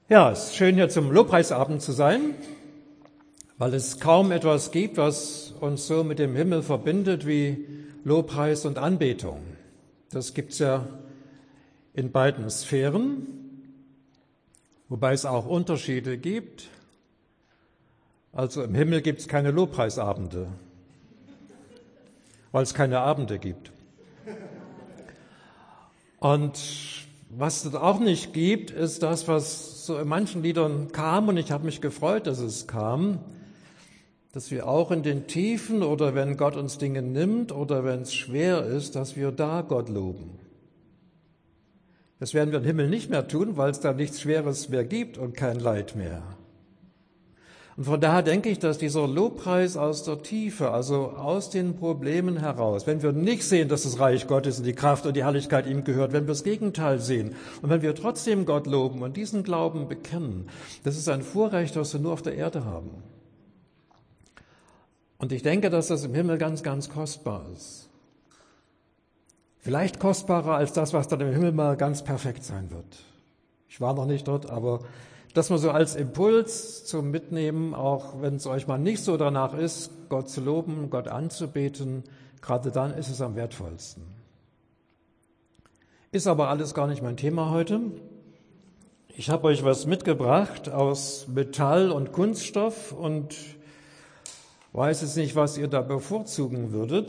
Ja, es ist schön, hier zum Lobpreisabend zu sein, weil es kaum etwas gibt, was uns so mit dem Himmel verbindet wie Lobpreis und Anbetung. Das gibt's ja in beiden Sphären, wobei es auch Unterschiede gibt. Also im Himmel gibt's keine Lobpreisabende, weil es keine Abende gibt. Und was es auch nicht gibt, ist das, was so in manchen Liedern kam, und ich habe mich gefreut, dass es kam, dass wir auch in den Tiefen oder wenn Gott uns Dinge nimmt oder wenn es schwer ist, dass wir da Gott loben. Das werden wir im Himmel nicht mehr tun, weil es da nichts Schweres mehr gibt und kein Leid mehr. Und von daher denke ich, dass dieser Lobpreis aus der Tiefe, also aus den Problemen heraus, wenn wir nicht sehen, dass das Reich Gottes und die Kraft und die Herrlichkeit ihm gehört, wenn wir das Gegenteil sehen und wenn wir trotzdem Gott loben und diesen Glauben bekennen, das ist ein Vorrecht, das wir nur auf der Erde haben. Und ich denke, dass das im Himmel ganz, ganz kostbar ist. Vielleicht kostbarer als das, was dann im Himmel mal ganz perfekt sein wird. Ich war noch nicht dort, aber das mal so als Impuls zum Mitnehmen, auch wenn es euch mal nicht so danach ist, Gott zu loben, Gott anzubeten, gerade dann ist es am wertvollsten. Ist aber alles gar nicht mein Thema heute. Ich habe euch was mitgebracht aus Metall und Kunststoff und weiß jetzt nicht, was ihr da bevorzugen würdet.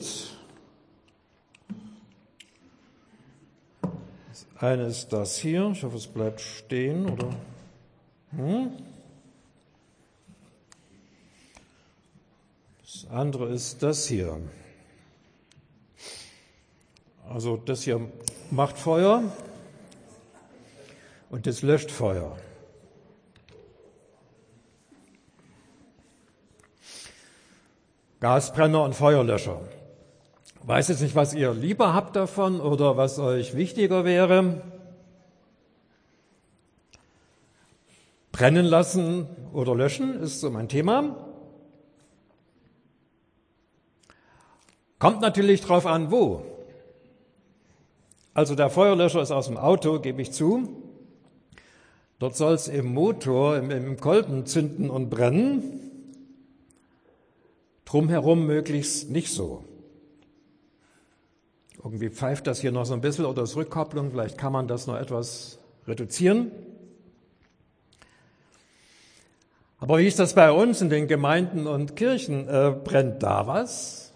Das eine ist das hier, ich hoffe, es bleibt stehen, oder? Das andere ist das hier. Also das hier macht Feuer und das löscht Feuer. Gasbrenner und Feuerlöscher. Ich weiß jetzt nicht, was ihr lieber habt davon oder was euch wichtiger wäre. Brennen lassen oder löschen ist so mein Thema. Kommt natürlich drauf an, wo. Also der Feuerlöscher ist aus dem Auto, gebe ich zu. Dort soll es im Motor, im Kolben zünden und brennen. Drumherum möglichst nicht so. Irgendwie pfeift das hier noch so ein bisschen oder ist Rückkopplung, vielleicht kann man das noch etwas reduzieren. Aber wie ist das bei uns in den Gemeinden und Kirchen? Brennt da was?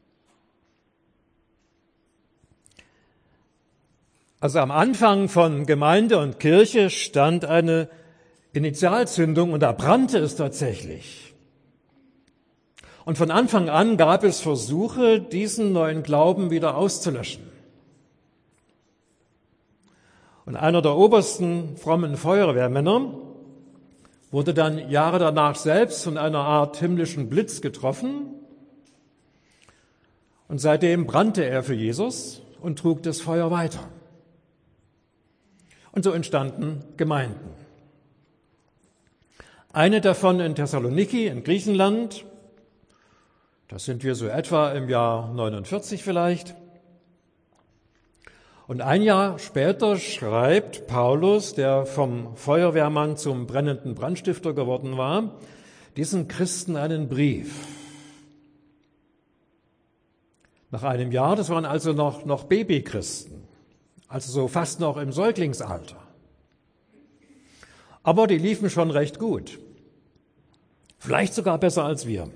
Also am Anfang von Gemeinde und Kirche stand eine Initialzündung und da brannte es tatsächlich. Und von Anfang an gab es Versuche, diesen neuen Glauben wieder auszulöschen. Und einer der obersten frommen Feuerwehrmänner wurde dann Jahre danach selbst von einer Art himmlischen Blitz getroffen. Und seitdem brannte er für Jesus und trug das Feuer weiter. Und so entstanden Gemeinden. Eine davon in Thessaloniki in Griechenland. Das sind wir so etwa im Jahr 49 vielleicht. Und ein Jahr später schreibt Paulus, der vom Feuerwehrmann zum brennenden Brandstifter geworden war, diesen Christen einen Brief. Nach einem Jahr, das waren also noch Babychristen, also so fast noch im Säuglingsalter. Aber die liefen schon recht gut. Vielleicht sogar besser als wir.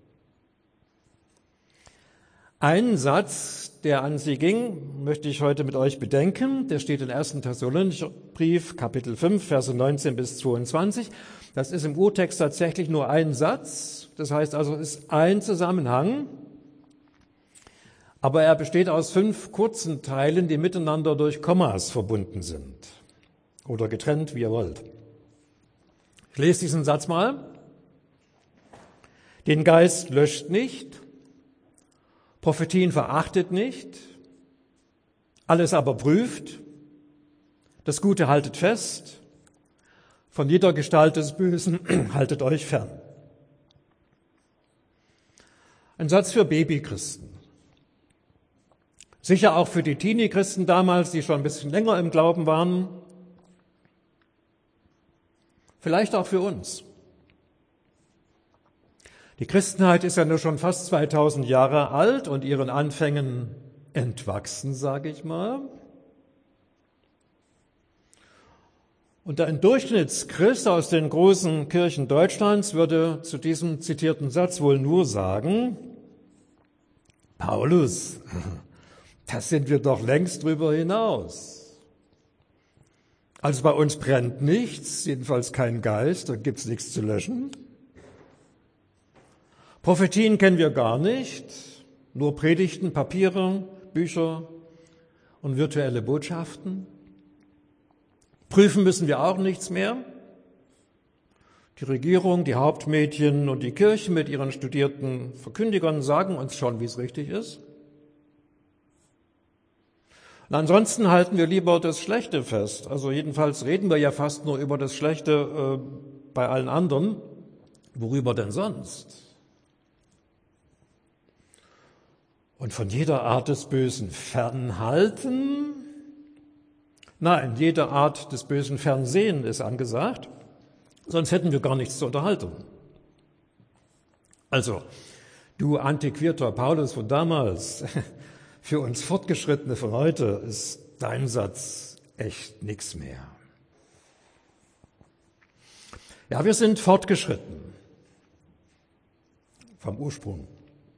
Einen Satz, der an sie ging, möchte ich heute mit euch bedenken. Der steht im 1. Thessalonicher Brief, Kapitel 5, Verse 19 bis 22. Das ist im Urtext tatsächlich nur ein Satz. Das heißt also, es ist ein Zusammenhang. Aber er besteht aus 5 kurzen Teilen, die miteinander durch Kommas verbunden sind. Oder getrennt, wie ihr wollt. Ich lese diesen Satz mal. Den Geist löscht nicht. Prophetien verachtet nicht, alles aber prüft, das Gute haltet fest, von jeder Gestalt des Bösen haltet euch fern. Ein Satz für Babychristen. Sicher auch für die Teenie-Christen damals, die schon ein bisschen länger im Glauben waren. Vielleicht auch für uns. Die Christenheit ist ja nur schon fast 2000 Jahre alt und ihren Anfängen entwachsen, sage ich mal. Und ein Durchschnittschrist aus den großen Kirchen Deutschlands würde zu diesem zitierten Satz wohl nur sagen: Paulus, da sind wir doch längst drüber hinaus. Also bei uns brennt nichts, jedenfalls kein Geist, da gibt's nichts zu löschen. Prophetien kennen wir gar nicht, nur Predigten, Papiere, Bücher und virtuelle Botschaften. Prüfen müssen wir auch nichts mehr. Die Regierung, die Hauptmedien und die Kirchen mit ihren studierten Verkündigern sagen uns schon, wie es richtig ist. Und ansonsten halten wir lieber das Schlechte fest. Also jedenfalls reden wir ja fast nur über das Schlechte bei allen anderen. Worüber denn sonst? Und von jeder Art des Bösen fernhalten? Nein, jede Art des bösen Fernsehen ist angesagt, sonst hätten wir gar nichts zur Unterhaltung. Also, du antiquierter Paulus von damals, für uns Fortgeschrittene von heute ist dein Satz echt nichts mehr. Ja, wir sind fortgeschritten vom Ursprung.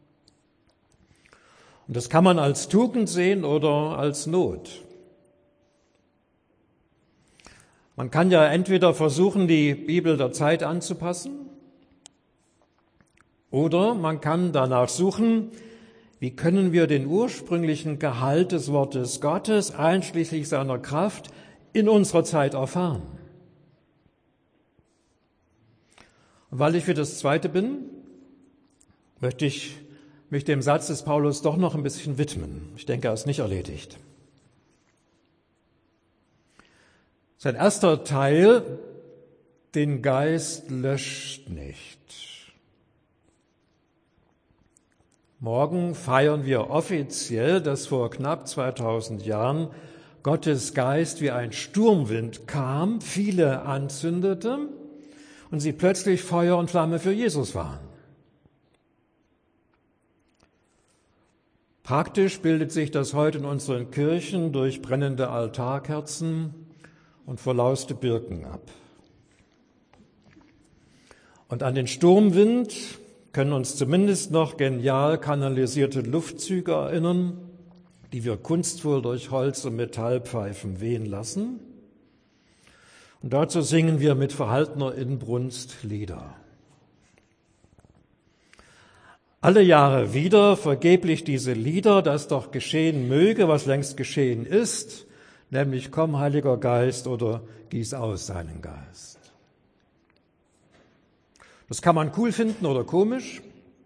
Und das kann man als Tugend sehen oder als Not. Man kann ja entweder versuchen, die Bibel der Zeit anzupassen, oder man kann danach suchen, wie können wir den ursprünglichen Gehalt des Wortes Gottes, einschließlich seiner Kraft, in unserer Zeit erfahren. Und weil ich für das Zweite bin, möchte ich mich dem Satz des Paulus doch noch ein bisschen widmen. Ich denke, er ist nicht erledigt. Sein erster Teil, den Geist löscht nicht. Morgen feiern wir offiziell, dass vor knapp 2000 Jahren Gottes Geist wie ein Sturmwind kam, viele anzündete und sie plötzlich Feuer und Flamme für Jesus waren. Praktisch bildet sich das heute in unseren Kirchen durch brennende Altarkerzen und verlauste Birken ab. Und an den Sturmwind können uns zumindest noch genial kanalisierte Luftzüge erinnern, die wir kunstvoll durch Holz- und Metallpfeifen wehen lassen. Und dazu singen wir mit verhaltener Inbrunst Lieder. Alle Jahre wieder vergeblich diese Lieder, dass doch geschehen möge, was längst geschehen ist, nämlich komm, Heiliger Geist, oder gieß aus seinen Geist. Das kann man cool finden oder komisch.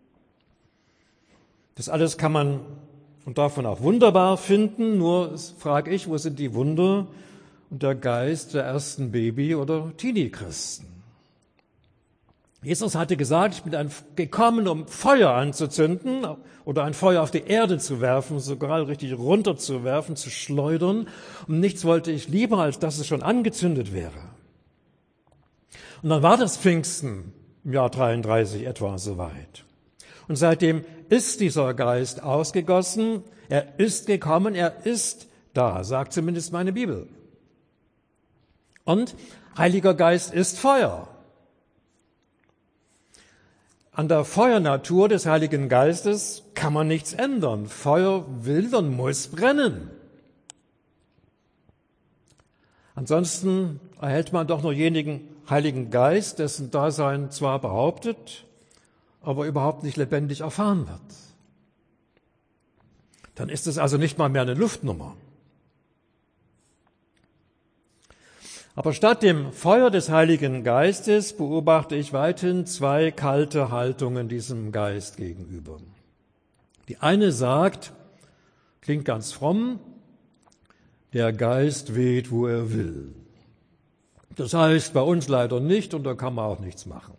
Das alles kann man und darf man auch wunderbar finden, nur frage ich, wo sind die Wunder und der Geist der ersten Baby- oder Teenie-Christen? Jesus hatte gesagt, ich bin gekommen, um Feuer anzuzünden oder ein Feuer auf die Erde zu werfen, sogar richtig runterzuwerfen, zu schleudern. Und nichts wollte ich lieber, als dass es schon angezündet wäre. Und dann war das Pfingsten im Jahr 33 etwa soweit. Und seitdem ist dieser Geist ausgegossen, er ist gekommen, er ist da, sagt zumindest meine Bibel. Und Heiliger Geist ist Feuer. An der Feuernatur des Heiligen Geistes kann man nichts ändern. Feuer will und muss brennen. Ansonsten erhält man doch nur jenigen Heiligen Geist, dessen Dasein zwar behauptet, aber überhaupt nicht lebendig erfahren wird. Dann ist es also nicht mal mehr eine Luftnummer. Aber statt dem Feuer des Heiligen Geistes beobachte ich weithin zwei kalte Haltungen diesem Geist gegenüber. Die eine sagt, klingt ganz fromm, der Geist weht, wo er will. Das heißt bei uns leider nicht und da kann man auch nichts machen.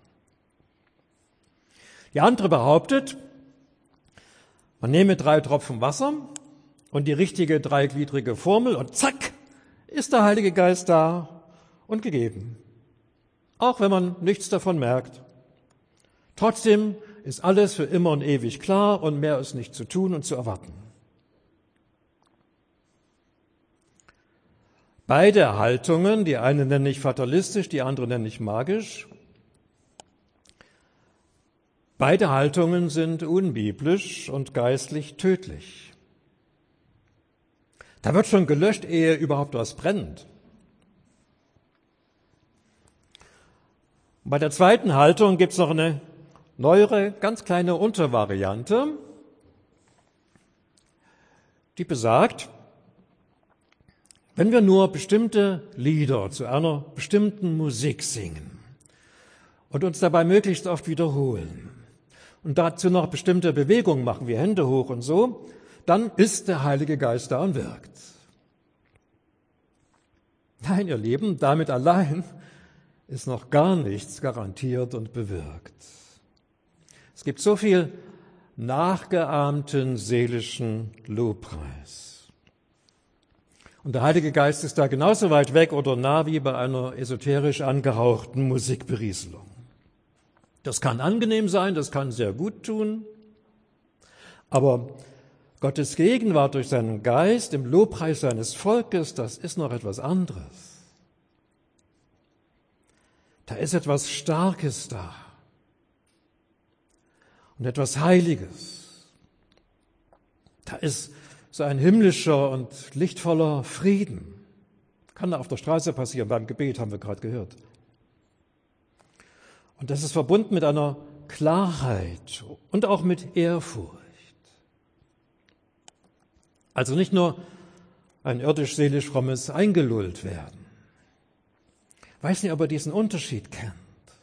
Die andere behauptet, man nehme 3 Tropfen Wasser und die richtige dreigliedrige Formel und zack, ist der Heilige Geist da und gegeben. auch wenn man nichts davon merkt. Trotzdem ist alles für immer und ewig klar und mehr ist nicht zu tun und zu erwarten. Beide Haltungen, die eine nenne ich fatalistisch, die andere nenne ich magisch, beide Haltungen sind unbiblisch und geistlich tödlich. Da wird schon gelöscht, ehe überhaupt was brennt. Bei der zweiten Haltung gibt es noch eine neuere, ganz kleine Untervariante, die besagt, wenn wir nur bestimmte Lieder zu einer bestimmten Musik singen und uns dabei möglichst oft wiederholen und dazu noch bestimmte Bewegungen machen, wie Hände hoch und so, dann ist der Heilige Geist da und wirkt. Nein, ihr Lieben, damit allein ist noch gar nichts garantiert und bewirkt. Es gibt so viel nachgeahmten seelischen Lobpreis. Und der Heilige Geist ist da genauso weit weg oder nah wie bei einer esoterisch angehauchten Musikberieselung. Das kann angenehm sein, das kann sehr gut tun, aber Gottes Gegenwart durch seinen Geist im Lobpreis seines Volkes, das ist noch etwas anderes. Da ist etwas Starkes da und etwas Heiliges. Da ist so ein himmlischer und lichtvoller Frieden. Kann da auf der Straße passieren, beim Gebet haben wir gerade gehört. Und das ist verbunden mit einer Klarheit und auch mit Ehrfurcht. Also nicht nur ein irdisch-seelisch frommes Eingelullt werden. Weiß nicht, ob ihr diesen Unterschied kennt.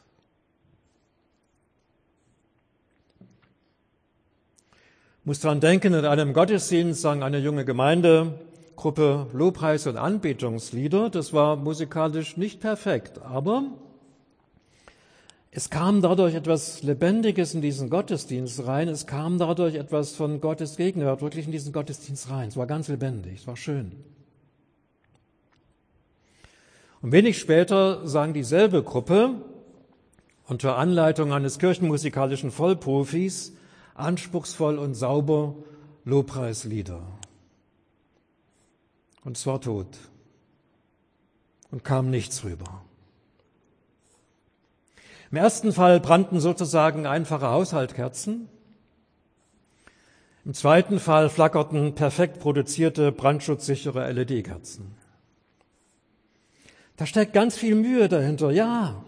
Ich muss daran denken, in einem Gottesdienst sang eine junge Gemeindegruppe Lobpreis- und Anbetungslieder. Das war musikalisch nicht perfekt, aber es kam dadurch etwas Lebendiges in diesen Gottesdienst rein. Es kam dadurch etwas von Gottes Gegenwart wirklich in diesen Gottesdienst rein. Es war ganz lebendig, es war schön. Und wenig später sang dieselbe Gruppe unter Anleitung eines kirchenmusikalischen Vollprofis anspruchsvoll und sauber Lobpreislieder. Und es war tot und kam nichts rüber. Im ersten Fall brannten sozusagen einfache Haushaltkerzen. Im zweiten Fall flackerten perfekt produzierte, brandschutzsichere LED-Kerzen. Da steckt ganz viel Mühe dahinter, ja.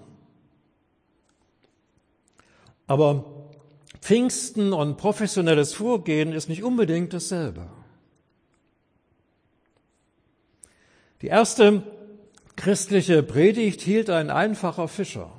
Aber Pfingsten und professionelles Vorgehen ist nicht unbedingt dasselbe. Die erste christliche Predigt hielt ein einfacher Fischer.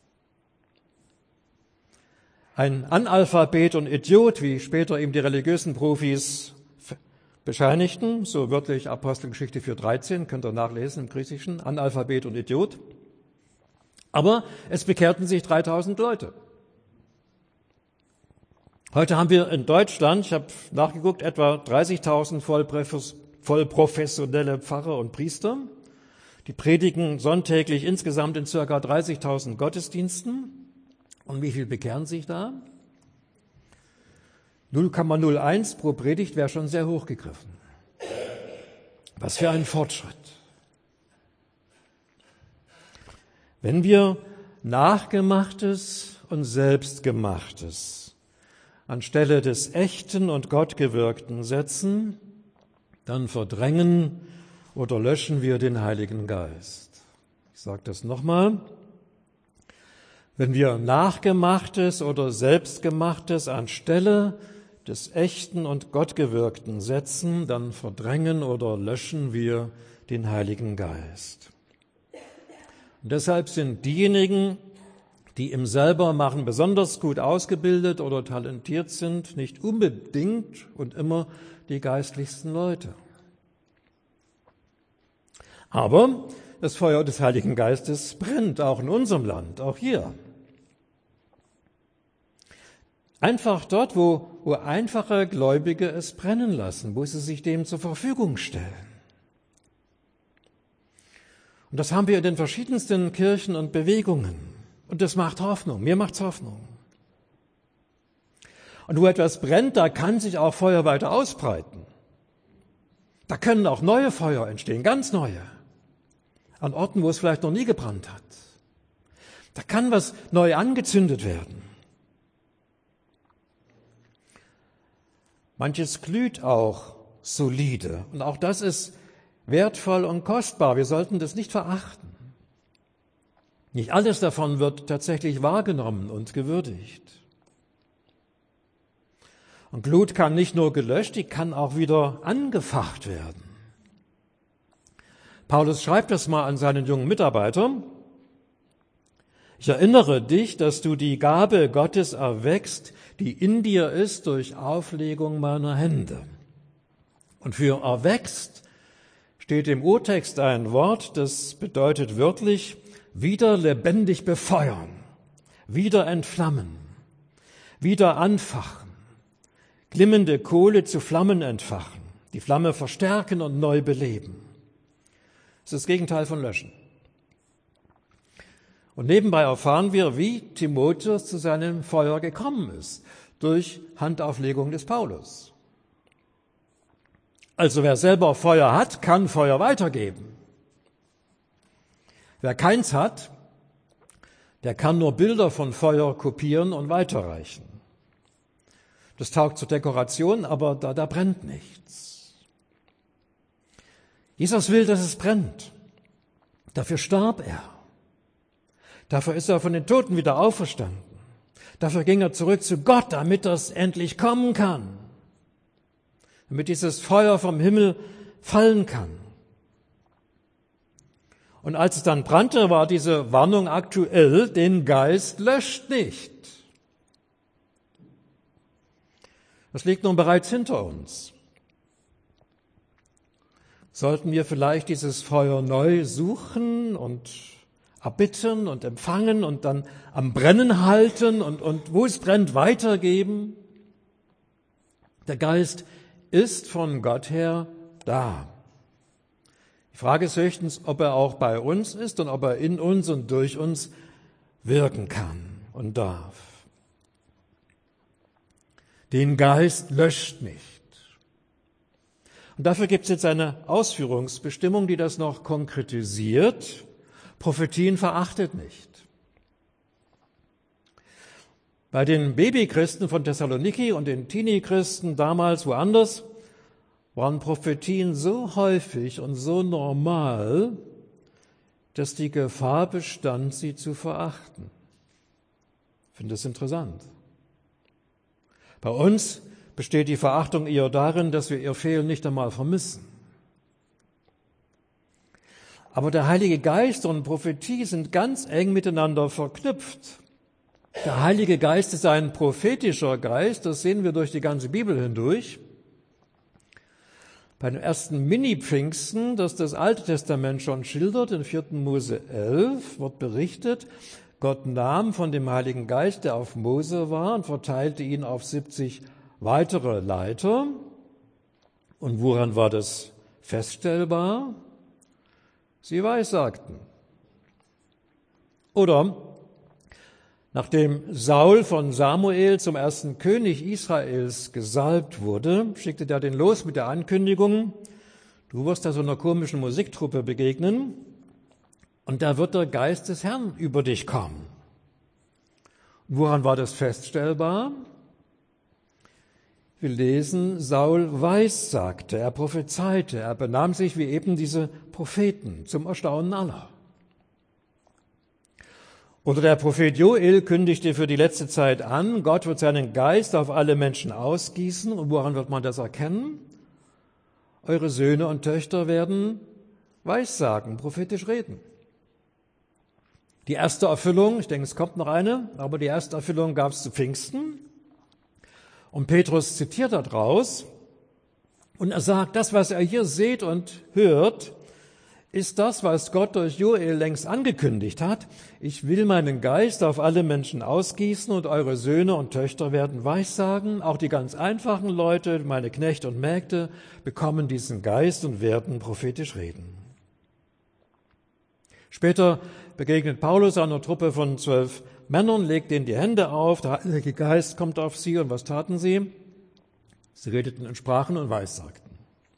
Ein Analphabet und Idiot, wie später ihm die religiösen Profis bescheinigten, so wörtlich Apostelgeschichte 4,13, könnt ihr nachlesen im Griechischen, Analphabet und Idiot. Aber es bekehrten sich 3000 Leute. Heute haben wir in Deutschland, ich habe nachgeguckt, etwa 30.000 vollprofessionelle Pfarrer und Priester. Die predigen sonntäglich insgesamt in ca. 30.000 Gottesdiensten. Und wie viel bekehren sich da? 0,01 pro Predigt wäre schon sehr hochgegriffen. Was für ein Fortschritt. Wenn wir Nachgemachtes und Selbstgemachtes anstelle des Echten und Gottgewirkten setzen, dann verdrängen oder löschen wir den Heiligen Geist. Ich sage das nochmal. Wenn wir Nachgemachtes oder Selbstgemachtes anstelle des Echten und Gottgewirkten setzen, dann verdrängen oder löschen wir den Heiligen Geist. Und deshalb sind diejenigen, die im Selbermachen besonders gut ausgebildet oder talentiert sind, nicht unbedingt und immer die geistlichsten Leute. Aber das Feuer des Heiligen Geistes brennt auch in unserem Land, auch hier. Einfach dort, wo einfache Gläubige es brennen lassen, wo sie sich dem zur Verfügung stellen. Und das haben wir in den verschiedensten Kirchen und Bewegungen. Und das macht Hoffnung. Mir macht's Hoffnung. Und wo etwas brennt, da kann sich auch Feuer weiter ausbreiten. Da können auch neue Feuer entstehen, ganz neue. An Orten, wo es vielleicht noch nie gebrannt hat. Da kann was neu angezündet werden. Manches glüht auch solide. Und auch das ist wertvoll und kostbar. Wir sollten das nicht verachten. Nicht alles davon wird tatsächlich wahrgenommen und gewürdigt. Und Glut kann nicht nur gelöscht, die kann auch wieder angefacht werden. Paulus schreibt das mal an seinen jungen Mitarbeiter. Ich erinnere dich, dass du die Gabe Gottes erweckst, die in dir ist durch Auflegung meiner Hände. Und für erwächst steht im Urtext ein Wort, das bedeutet wörtlich wieder lebendig befeuern, wieder entflammen, wieder anfachen, glimmende Kohle zu Flammen entfachen, die Flamme verstärken und neu beleben. Das ist das Gegenteil von löschen. Und nebenbei erfahren wir, wie Timotheus zu seinem Feuer gekommen ist, durch Handauflegung des Paulus. Also wer selber Feuer hat, kann Feuer weitergeben. Wer keins hat, der kann nur Bilder von Feuer kopieren und weiterreichen. Das taugt zur Dekoration, aber da brennt nichts. Jesus will, dass es brennt. Dafür starb er. Dafür ist er von den Toten wieder auferstanden. Dafür ging er zurück zu Gott, damit das endlich kommen kann. Damit dieses Feuer vom Himmel fallen kann. Und als es dann brannte, war diese Warnung aktuell, den Geist löscht nicht. Das liegt nun bereits hinter uns. Sollten wir vielleicht dieses Feuer neu suchen und erbitten und empfangen und dann am Brennen halten und wo es brennt, weitergeben? Der Geist ist von Gott her da. Die Frage ist höchstens, ob er auch bei uns ist und ob er in uns und durch uns wirken kann und darf. Den Geist löscht nicht. Und dafür gibt es jetzt eine Ausführungsbestimmung, die das noch konkretisiert. Prophetien verachtet nicht. Bei den Babychristen von Thessaloniki und den Teenie-Christen damals woanders waren Prophetien so häufig und so normal, dass die Gefahr bestand, sie zu verachten. Ich finde das interessant. Bei uns besteht die Verachtung eher darin, dass wir ihr Fehlen nicht einmal vermissen. Aber der Heilige Geist und Prophetie sind ganz eng miteinander verknüpft. Der Heilige Geist ist ein prophetischer Geist, das sehen wir durch die ganze Bibel hindurch. Bei dem ersten Mini-Pfingsten, das das Alte Testament schon schildert, in 4. Mose 11, wird berichtet, Gott nahm von dem Heiligen Geist, der auf Mose war, und verteilte ihn auf 70 weitere Leiter. Und woran war das feststellbar? Sie weissagten. Oder nachdem Saul von Samuel zum ersten König Israels gesalbt wurde, schickte der den los mit der Ankündigung, du wirst da so einer komischen Musiktruppe begegnen und da wird der Geist des Herrn über dich kommen. Woran war das feststellbar? Wir lesen, Saul weissagte, er prophezeite, er benahm sich wie eben diese Propheten, zum Erstaunen aller. Oder der Prophet Joel kündigte für die letzte Zeit an, Gott wird seinen Geist auf alle Menschen ausgießen. Und woran wird man das erkennen? Eure Söhne und Töchter werden weissagen, prophetisch reden. Die erste Erfüllung, ich denke, es kommt noch eine, aber die erste Erfüllung gab es zu Pfingsten. Und Petrus zitiert daraus und er sagt, das, was er hier seht und hört, ist das, was Gott durch Joel längst angekündigt hat. Ich will meinen Geist auf alle Menschen ausgießen und eure Söhne und Töchter werden weissagen. Auch die ganz einfachen Leute, meine Knechte und Mägde, bekommen diesen Geist und werden prophetisch reden. Später begegnet Paulus einer Truppe von 12 Männern, legt ihnen die Hände auf, der Heilige Geist kommt auf sie und was taten sie? Sie redeten in Sprachen und Weissagten.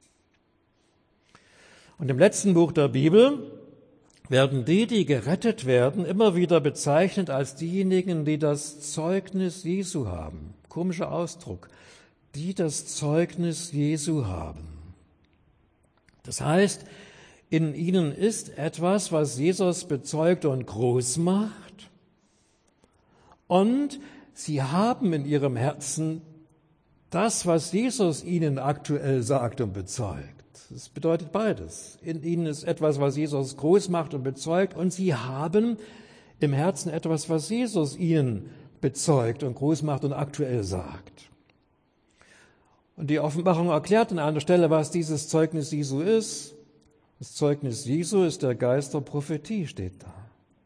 Und im letzten Buch der Bibel werden die gerettet werden, immer wieder bezeichnet als diejenigen, die das Zeugnis Jesu haben. Komischer Ausdruck. Die das Zeugnis Jesu haben. Das heißt, in ihnen ist etwas, was Jesus bezeugt und groß macht. Und sie haben in ihrem Herzen das, was Jesus ihnen aktuell sagt und bezeugt. Das bedeutet beides. In ihnen ist etwas, was Jesus groß macht und bezeugt, und sie haben im Herzen etwas, was Jesus ihnen bezeugt und groß macht und aktuell sagt. Und die Offenbarung erklärt an einer Stelle, was dieses Zeugnis Jesu ist. Das Zeugnis Jesu ist der Geist der Prophetie, steht da.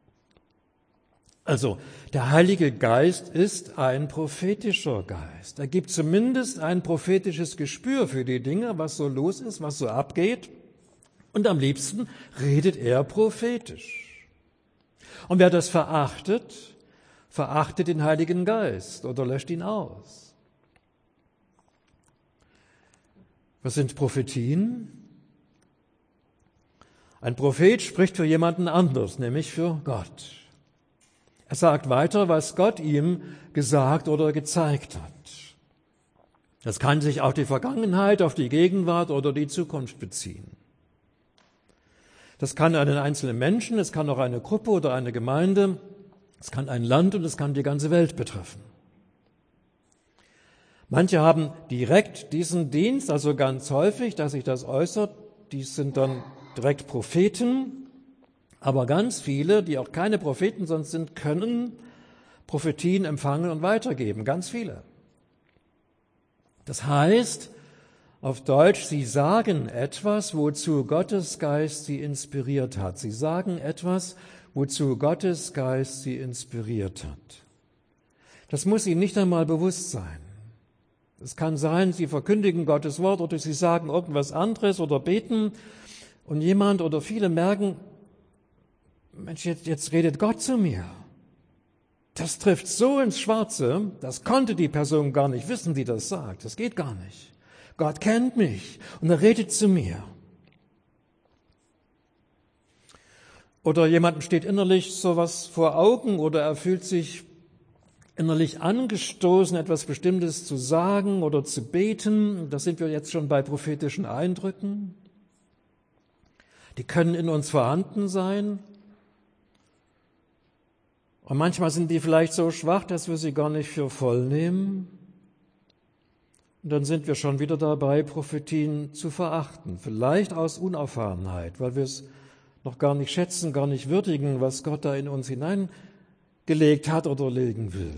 Also, der Heilige Geist ist ein prophetischer Geist. Er gibt zumindest ein prophetisches Gespür für die Dinge, was so los ist, was so abgeht. Und am liebsten redet er prophetisch. Und wer das verachtet, verachtet den Heiligen Geist oder löscht ihn aus. Was sind Prophetien? Ein Prophet spricht für jemanden anders, nämlich für Gott. Er sagt weiter, was Gott ihm gesagt oder gezeigt hat. Das kann sich auf die Vergangenheit, auf die Gegenwart oder die Zukunft beziehen. Das kann einen einzelnen Menschen, es kann auch eine Gruppe oder eine Gemeinde, es kann ein Land und es kann die ganze Welt betreffen. Manche haben direkt diesen Dienst, also ganz häufig, dass sich das äußert, die sind dann direkt Propheten. Aber ganz viele, die auch keine Propheten sonst sind, können Prophetien empfangen und weitergeben. Ganz viele. Das heißt, auf Deutsch, sie sagen etwas, wozu Gottes Geist sie inspiriert hat. Sie sagen etwas, wozu Gottes Geist sie inspiriert hat. Das muss ihnen nicht einmal bewusst sein. Es kann sein, sie verkündigen Gottes Wort oder sie sagen irgendwas anderes oder beten und jemand oder viele merken, Mensch, jetzt redet Gott zu mir. Das trifft so ins Schwarze, das konnte die Person gar nicht wissen, die das sagt. Das geht gar nicht. Gott kennt mich und er redet zu mir. Oder jemandem steht innerlich sowas vor Augen oder er fühlt sich innerlich angestoßen, etwas Bestimmtes zu sagen oder zu beten. Da sind wir jetzt schon bei prophetischen Eindrücken. Die können in uns vorhanden sein. Und manchmal sind die vielleicht so schwach, dass wir sie gar nicht für voll nehmen. Und dann sind wir schon wieder dabei, Prophetien zu verachten. Vielleicht aus Unerfahrenheit, weil wir es noch gar nicht schätzen, gar nicht würdigen, was Gott da in uns hineingelegt hat oder legen will.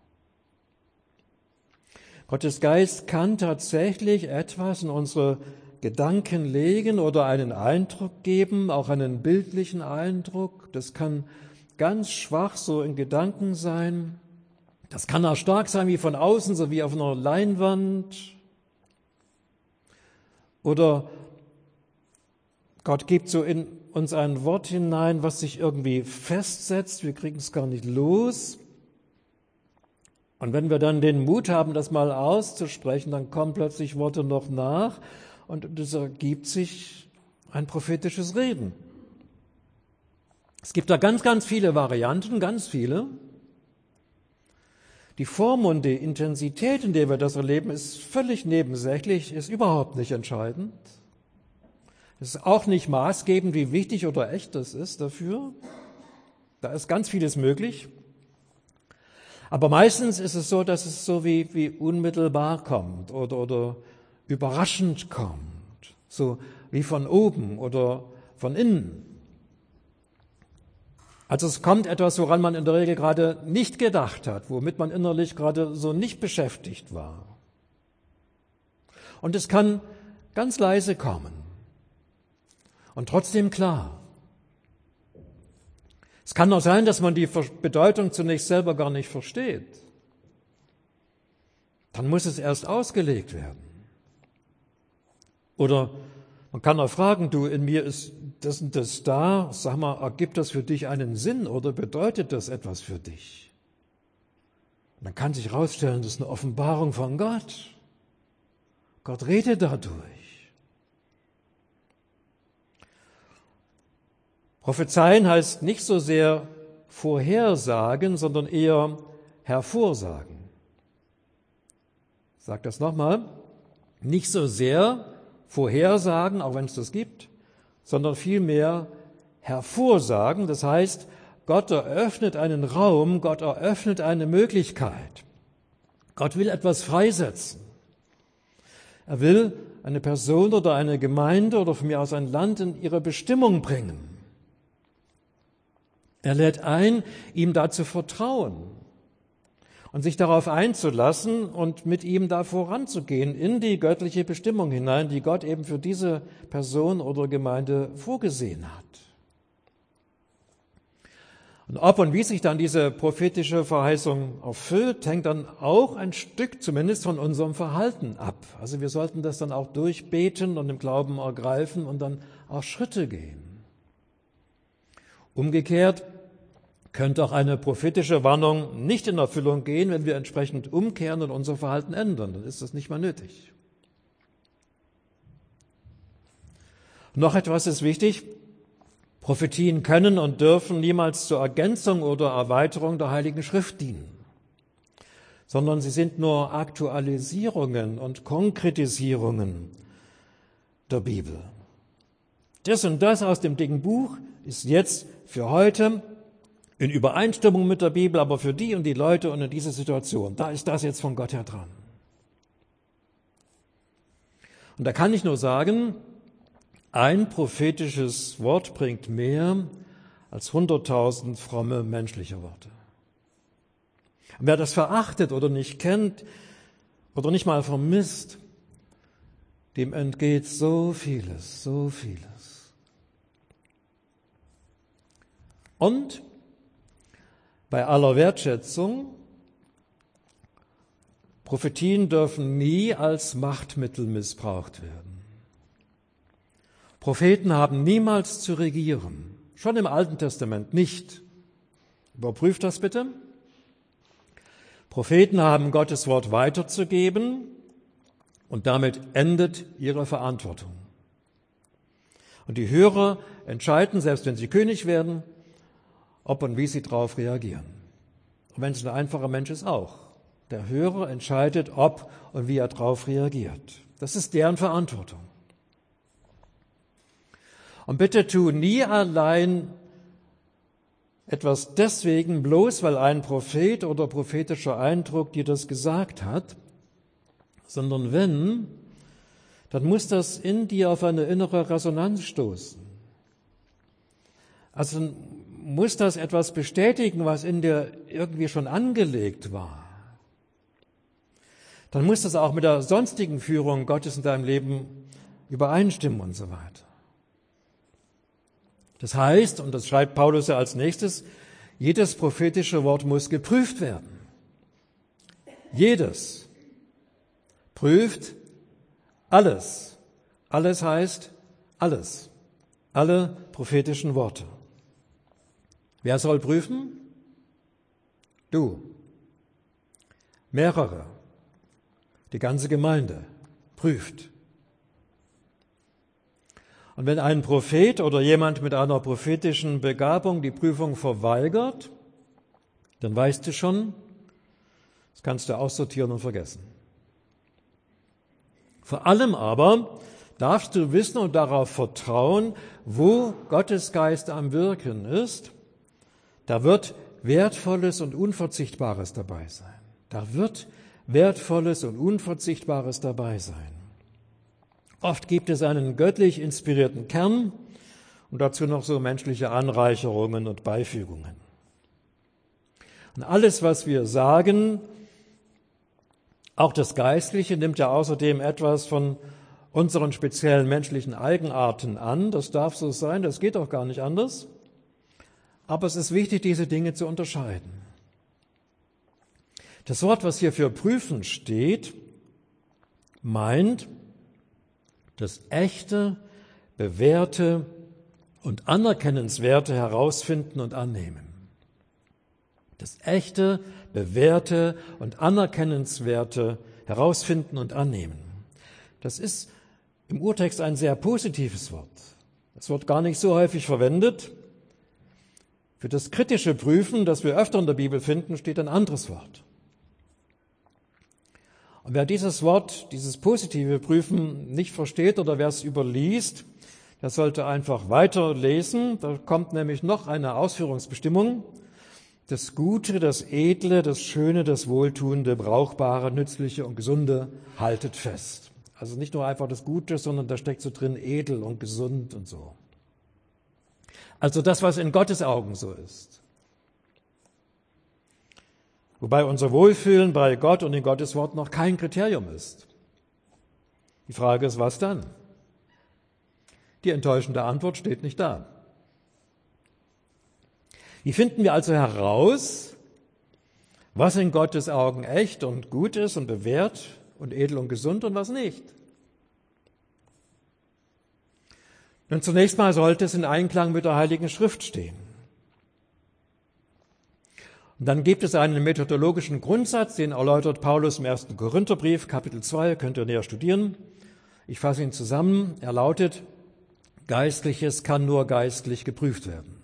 Gottes Geist kann tatsächlich etwas in unsere Gedanken legen oder einen Eindruck geben, auch einen bildlichen Eindruck. Das kann ganz schwach so in Gedanken sein. Das kann auch stark sein wie von außen, so wie auf einer Leinwand. Oder Gott gibt so in uns ein Wort hinein, was sich irgendwie festsetzt. Wir kriegen es gar nicht los. Und wenn wir dann den Mut haben, das mal auszusprechen, dann kommen plötzlich Worte noch nach und es ergibt sich ein prophetisches Reden. Es gibt da ganz, ganz viele Varianten, ganz viele. Die Form und die Intensität, in der wir das erleben, ist völlig nebensächlich, ist überhaupt nicht entscheidend. Es ist auch nicht maßgebend, wie wichtig oder echt das ist dafür. Da ist ganz vieles möglich. Aber meistens ist es so, dass es so wie unmittelbar kommt oder überraschend kommt, so wie von oben oder von innen. Also es kommt etwas, woran man in der Regel gerade nicht gedacht hat, womit man innerlich gerade so nicht beschäftigt war. Und es kann ganz leise kommen und trotzdem klar. Es kann auch sein, dass man die Bedeutung zunächst selber gar nicht versteht. Dann muss es erst ausgelegt werden. Oder man kann auch fragen, in mir ist das und das da, sag mal, ergibt das für dich einen Sinn oder bedeutet das etwas für dich? Und dann kann sich herausstellen, das ist eine Offenbarung von Gott. Gott redet dadurch. Prophezeien heißt nicht so sehr vorhersagen, sondern eher hervorsagen. Ich sage das nochmal. Nicht so sehr vorhersagen, auch wenn es das gibt, sondern vielmehr hervorsagen. Das heißt, Gott eröffnet einen Raum, Gott eröffnet eine Möglichkeit. Gott will etwas freisetzen. Er will eine Person oder eine Gemeinde oder von mir aus ein Land in ihre Bestimmung bringen. Er lädt ein, ihm da zu vertrauen und sich darauf einzulassen und mit ihm da voranzugehen in die göttliche Bestimmung hinein, die Gott eben für diese Person oder Gemeinde vorgesehen hat. Und ob und wie sich dann diese prophetische Verheißung erfüllt, hängt dann auch ein Stück zumindest von unserem Verhalten ab. Also wir sollten das dann auch durchbeten und im Glauben ergreifen und dann auch Schritte gehen. Umgekehrt könnte auch eine prophetische Warnung nicht in Erfüllung gehen, wenn wir entsprechend umkehren und unser Verhalten ändern. Dann ist das nicht mehr nötig. Noch etwas ist wichtig. Prophetien können und dürfen niemals zur Ergänzung oder Erweiterung der Heiligen Schrift dienen, sondern sie sind nur Aktualisierungen und Konkretisierungen der Bibel. Das und das aus dem dicken Buch ist jetzt für heute in Übereinstimmung mit der Bibel, aber für die und die Leute und in dieser Situation, da ist das jetzt von Gott her dran. Und da kann ich nur sagen, ein prophetisches Wort bringt mehr als 100.000 fromme menschliche Worte. Und wer das verachtet oder nicht kennt oder nicht mal vermisst, dem entgeht so vieles, so vieles. Und bei aller Wertschätzung, Prophetien dürfen nie als Machtmittel missbraucht werden. Propheten haben niemals zu regieren, schon im Alten Testament nicht. Überprüft das bitte. Propheten haben Gottes Wort weiterzugeben und damit endet ihre Verantwortung. Und die Hörer entscheiden, selbst wenn sie König werden, ob und wie sie darauf reagieren. Und wenn es ein einfacher Mensch ist, auch. Der Hörer entscheidet, ob und wie er darauf reagiert. Das ist deren Verantwortung. Und bitte tu nie allein etwas deswegen, bloß weil ein Prophet oder prophetischer Eindruck dir das gesagt hat, sondern wenn, dann muss das in dir auf eine innere Resonanz stoßen. Also muss das etwas bestätigen, was in dir irgendwie schon angelegt war. Dann muss das auch mit der sonstigen Führung Gottes in deinem Leben übereinstimmen und so weiter. Das heißt, und das schreibt Paulus ja als nächstes, jedes prophetische Wort muss geprüft werden. Jedes. Prüft alles. Alles heißt alles. Alle prophetischen Worte. Wer soll prüfen? Du. Mehrere. Die ganze Gemeinde prüft. Und wenn ein Prophet oder jemand mit einer prophetischen Begabung die Prüfung verweigert, dann weißt du schon, das kannst du aussortieren und vergessen. Vor allem aber darfst du wissen und darauf vertrauen, wo Gottes Geist am Wirken ist, da wird Wertvolles und Unverzichtbares dabei sein. Da wird Wertvolles und Unverzichtbares dabei sein. Oft gibt es einen göttlich inspirierten Kern und dazu noch so menschliche Anreicherungen und Beifügungen. Und alles, was wir sagen, auch das Geistliche, nimmt ja außerdem etwas von unseren speziellen menschlichen Eigenarten an. Das darf so sein, das geht auch gar nicht anders. Aber es ist wichtig, diese Dinge zu unterscheiden. Das Wort, was hier für prüfen steht, meint das echte, bewährte und Anerkennenswerte herausfinden und annehmen. Das Echte, Bewährte und Anerkennenswerte herausfinden und annehmen. Das ist im Urtext ein sehr positives Wort. Es wird gar nicht so häufig verwendet. Für das kritische Prüfen, das wir öfter in der Bibel finden, steht ein anderes Wort. Und wer dieses Wort, dieses positive Prüfen nicht versteht oder wer es überliest, der sollte einfach weiterlesen. Da kommt nämlich noch eine Ausführungsbestimmung. Das Gute, das Edle, das Schöne, das Wohltuende, Brauchbare, Nützliche und Gesunde haltet fest. Also nicht nur einfach das Gute, sondern da steckt so drin edel und gesund und so. Also das, was in Gottes Augen so ist. Wobei unser Wohlfühlen bei Gott und in Gottes Wort noch kein Kriterium ist. Die Frage ist, was dann? Die enttäuschende Antwort steht nicht da. Wie finden wir also heraus, was in Gottes Augen echt und gut ist und bewährt und edel und gesund und was nicht? Nun, zunächst mal sollte es in Einklang mit der Heiligen Schrift stehen. Und dann gibt es einen methodologischen Grundsatz, den erläutert Paulus im 1. Korintherbrief, Kapitel 2, könnt ihr näher studieren. Ich fasse ihn zusammen. Er lautet: Geistliches kann nur geistlich geprüft werden.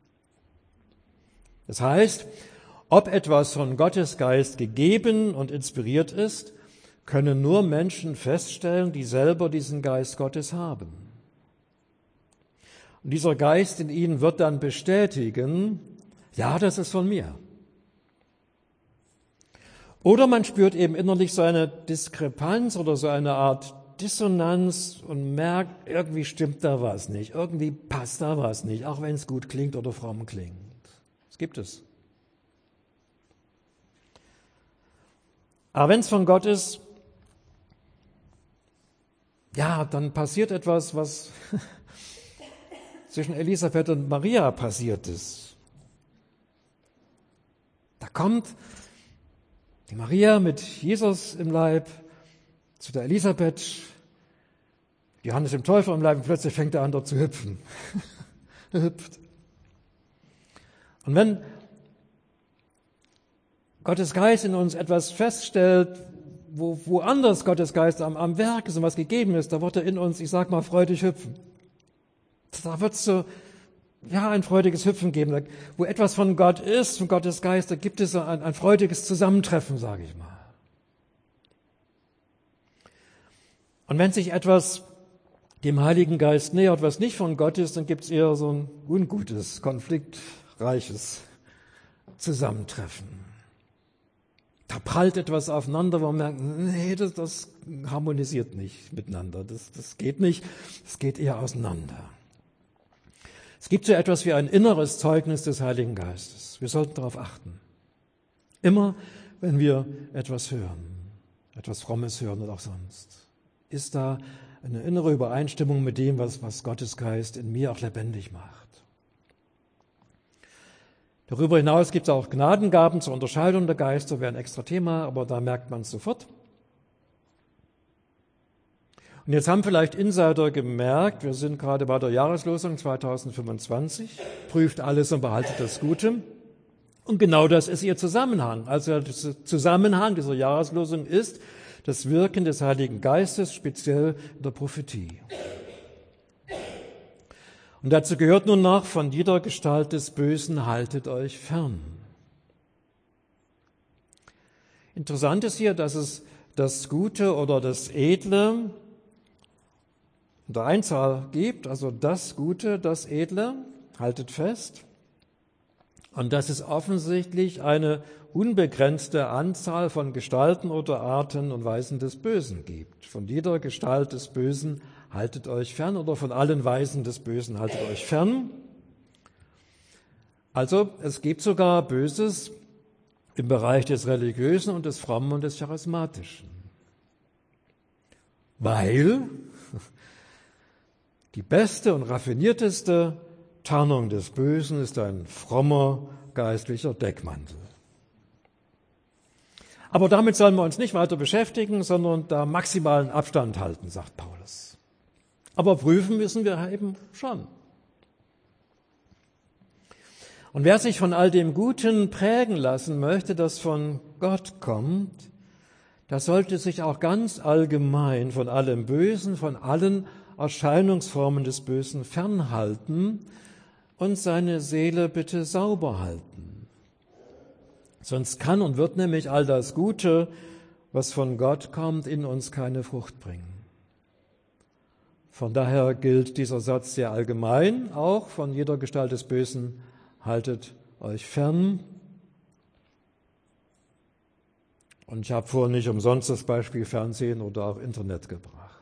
Das heißt, ob etwas von Gottes Geist gegeben und inspiriert ist, können nur Menschen feststellen, die selber diesen Geist Gottes haben. Und dieser Geist in ihnen wird dann bestätigen, ja, das ist von mir. Oder man spürt eben innerlich so eine Diskrepanz oder so eine Art Dissonanz und merkt, irgendwie stimmt da was nicht, irgendwie passt da was nicht, auch wenn es gut klingt oder fromm klingt. Das gibt es. Aber wenn es von Gott ist, ja, dann passiert etwas, was zwischen Elisabeth und Maria passiert ist. Da kommt die Maria mit Jesus im Leib zu der Elisabeth, Johannes dem Täufer im Leib, und plötzlich fängt er an, dort zu hüpfen. Er hüpft. Und wenn Gottes Geist in uns etwas feststellt, wo anders Gottes Geist am Werk ist und was gegeben ist, da wird er in uns, ich sag mal, freudig hüpfen. Da wird es so, ja, ein freudiges Hüpfen geben. Wo etwas von Gott ist, von Gottes Geist, da gibt es so ein freudiges Zusammentreffen, sage ich mal. Und wenn sich etwas dem Heiligen Geist nähert, was nicht von Gott ist, dann gibt es eher so ein ungutes, konfliktreiches Zusammentreffen. Da prallt etwas aufeinander, wo man merkt, nee, das harmonisiert nicht miteinander. Das geht nicht, es geht eher auseinander. Es gibt so etwas wie ein inneres Zeugnis des Heiligen Geistes. Wir sollten darauf achten. Immer, wenn wir etwas hören, etwas Frommes hören oder auch sonst, ist da eine innere Übereinstimmung mit dem, was Gottes Geist in mir auch lebendig macht. Darüber hinaus gibt es auch Gnadengaben zur Unterscheidung der Geister, wäre ein extra Thema, aber da merkt man es sofort. Und jetzt haben vielleicht Insider gemerkt, wir sind gerade bei der Jahreslosung 2025, prüft alles und behaltet das Gute. Und genau das ist ihr Zusammenhang. Also der Zusammenhang dieser Jahreslosung ist das Wirken des Heiligen Geistes, speziell in der Prophetie. Und dazu gehört nun noch, von jeder Gestalt des Bösen haltet euch fern. Interessant ist hier, dass es das Gute oder das Edle in der Einzahl gibt, also das Gute, das Edle, haltet fest. Und dass es offensichtlich eine unbegrenzte Anzahl von Gestalten oder Arten und Weisen des Bösen gibt. Von jeder Gestalt des Bösen haltet euch fern oder von allen Weisen des Bösen haltet euch fern. Also es gibt sogar Böses im Bereich des Religiösen und des Frommen und des Charismatischen. Weil die beste und raffinierteste Tarnung des Bösen ist ein frommer geistlicher Deckmantel. Aber damit sollen wir uns nicht weiter beschäftigen, sondern da maximalen Abstand halten, sagt Paulus. Aber prüfen müssen wir eben schon. Und wer sich von all dem Guten prägen lassen möchte, das von Gott kommt, der sollte sich auch ganz allgemein von allem Bösen, von allen Erscheinungsformen des Bösen fernhalten und seine Seele bitte sauber halten. Sonst kann und wird nämlich all das Gute, was von Gott kommt, in uns keine Frucht bringen. Von daher gilt dieser Satz sehr allgemein, auch von jeder Gestalt des Bösen, haltet euch fern. Und ich habe vorhin nicht umsonst das Beispiel Fernsehen oder auch Internet gebracht.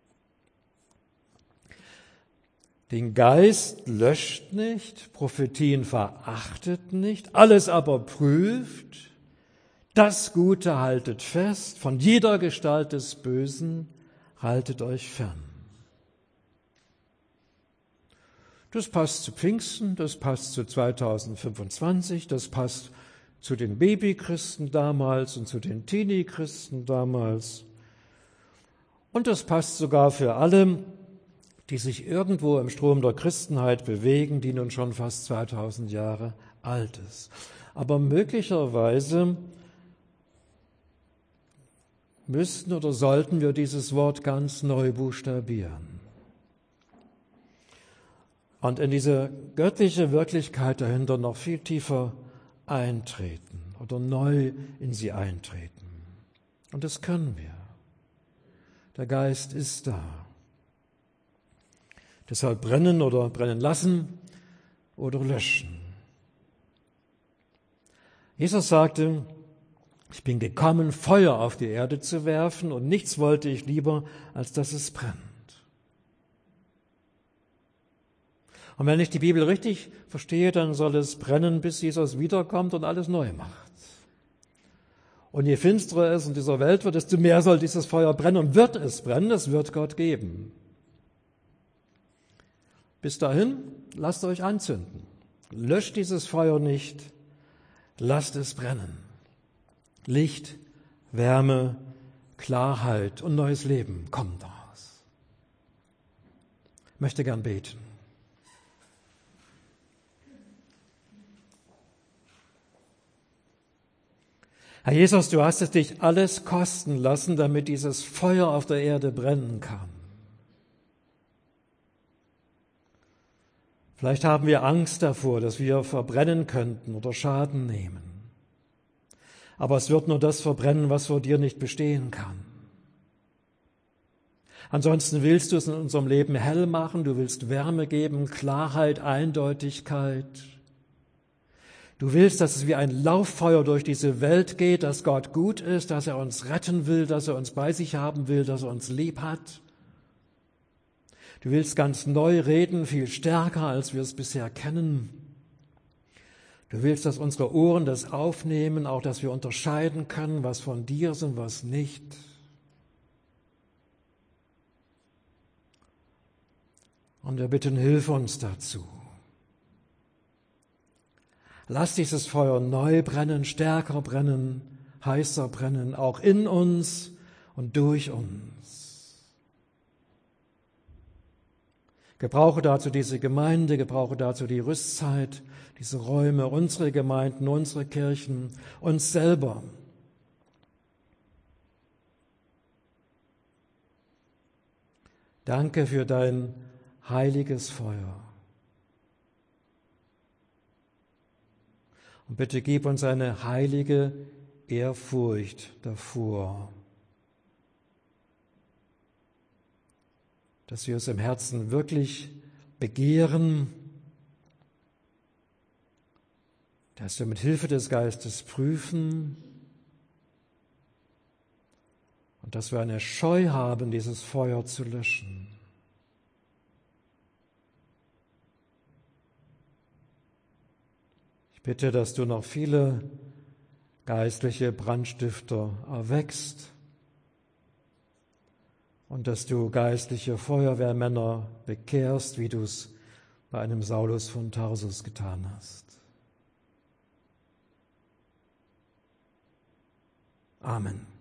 Den Geist löscht nicht, Prophetien verachtet nicht, alles aber prüft, das Gute haltet fest, von jeder Gestalt des Bösen haltet euch fern. Das passt zu Pfingsten, das passt zu 2025, das passt zu den Babychristen damals und zu den Teenie-Christen damals. Und das passt sogar für alle, die sich irgendwo im Strom der Christenheit bewegen, die nun schon fast 2000 Jahre alt ist. Aber möglicherweise müssten oder sollten wir dieses Wort ganz neu buchstabieren. Und in diese göttliche Wirklichkeit dahinter noch viel tiefer eintreten oder neu in sie eintreten. Und das können wir. Der Geist ist da. Deshalb brennen oder brennen lassen oder löschen. Jesus sagte, ich bin gekommen, Feuer auf die Erde zu werfen, und nichts wollte ich lieber, als dass es brennt. Und wenn ich die Bibel richtig verstehe, dann soll es brennen, bis Jesus wiederkommt und alles neu macht. Und je finsterer es in dieser Welt wird, desto mehr soll dieses Feuer brennen. Und wird es brennen, es wird Gott geben. Bis dahin, lasst euch anzünden. Löscht dieses Feuer nicht, lasst es brennen. Licht, Wärme, Klarheit und neues Leben kommen daraus. Ich möchte gern beten. Herr Jesus, du hast es dich alles kosten lassen, damit dieses Feuer auf der Erde brennen kann. Vielleicht haben wir Angst davor, dass wir verbrennen könnten oder Schaden nehmen. Aber es wird nur das verbrennen, was vor dir nicht bestehen kann. Ansonsten willst du es in unserem Leben hell machen, du willst Wärme geben, Klarheit, Eindeutigkeit. Du willst, dass es wie ein Lauffeuer durch diese Welt geht, dass Gott gut ist, dass er uns retten will, dass er uns bei sich haben will, dass er uns lieb hat. Du willst ganz neu reden, viel stärker, als wir es bisher kennen. Du willst, dass unsere Ohren das aufnehmen, auch dass wir unterscheiden können, was von dir ist und was nicht. Und wir bitten, hilf uns dazu. Lass dieses Feuer neu brennen, stärker brennen, heißer brennen, auch in uns und durch uns. Gebrauche dazu diese Gemeinde, gebrauche dazu die Rüstzeit, diese Räume, unsere Gemeinden, unsere Kirchen, uns selber. Danke für dein heiliges Feuer. Und bitte gib uns eine heilige Ehrfurcht davor, dass wir es im Herzen wirklich begehren, dass wir mit Hilfe des Geistes prüfen und dass wir eine Scheu haben, dieses Feuer zu löschen. Ich bitte, dass du noch viele geistliche Brandstifter erweckst und dass du geistliche Feuerwehrmänner bekehrst, wie du es bei einem Saulus von Tarsus getan hast. Amen.